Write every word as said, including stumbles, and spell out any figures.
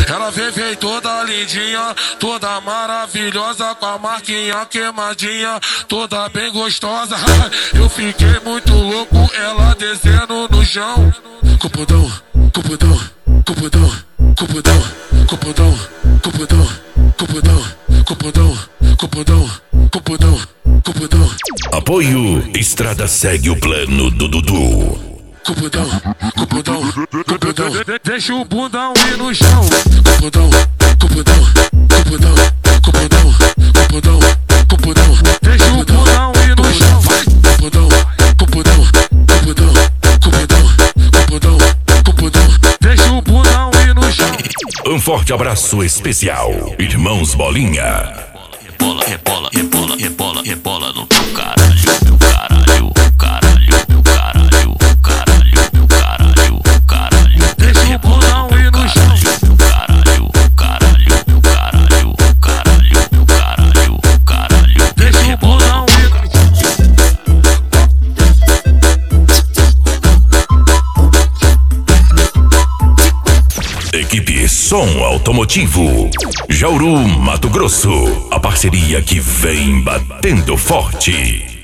Ela vem, vem toda lindinha, toda maravilhosa, com a marquinha queimadinha, toda bem gostosa. Eu fiquei muito louco, ela descendo no chão. Cupudão, cupudão, cupudão, cupudão, cupudão, cupudão, cupudão, cupudão, cupudão, cupudão, cupudão. Apoio Estrada segue o plano do Dudu. Cupudão, cupudão, cupudão, deixa o bundão ir no chão. Cupudão, cupudão, cupudão, cupudão, cupudão, cupudão, deixa o bundão ir no chão. Cupudão, cupudão, cupudão, cupudão, cupudão, cupudão, deixa o bundão ir no chão. Um forte abraço especial, Irmãos Bolinha. Rebola, rebola, rebola, rebola, rebola no teu caralho, meu caralho, caralho, meu caralho, caralho, meu caralho, caralho. Deixa o bundão ir no chão. Meu caralho, caralho, meu caralho, caralho, meu caralho, caralho. Deixa o bundão ir no chão. Equipe Som Automotivo, Jauru, Mato Grosso. A parceria que vem batendo forte.